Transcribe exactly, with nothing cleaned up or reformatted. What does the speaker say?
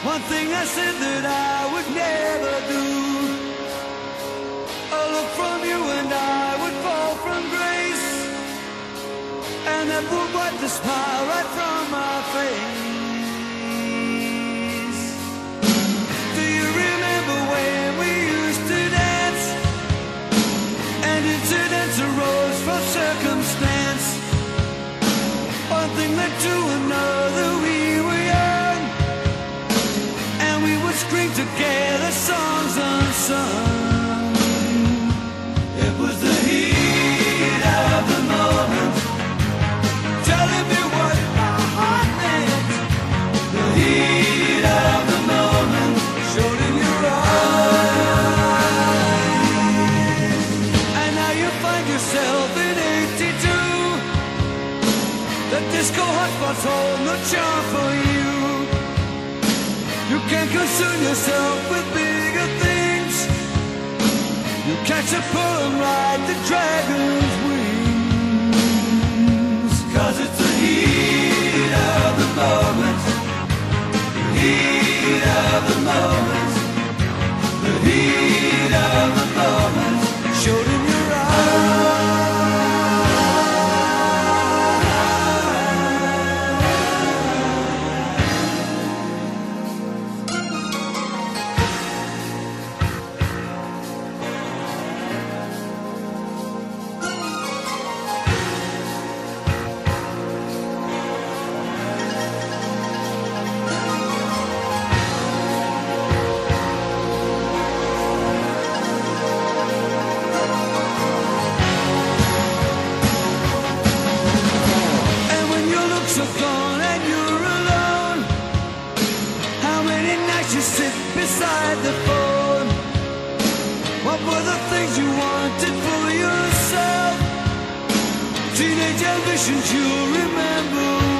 One thing I said that I would never do. A look from you and I would fall from grace, and that would wipe the smile right from my face. Do you remember when we used to dance, and incidents arose from circumstance? One thing led to another, we were young, and we would scream together songs unsung. It was the heat of the moment, telling me what my heart meant. The heat of the moment showed in your eyes. And now you find yourself in eighty-two. The disco hotspots hold no charm for you. You can't concern yourself with bigger things. You catch a pull and ride the dragon's wings. Cause it's the heat of the moment, the heat of the moment, the heat of the moment showed in your eyes. So gone and you're alone. How many nights you sit beside the phone? What were the things you wanted for yourself? Teenage ambitions you'll remember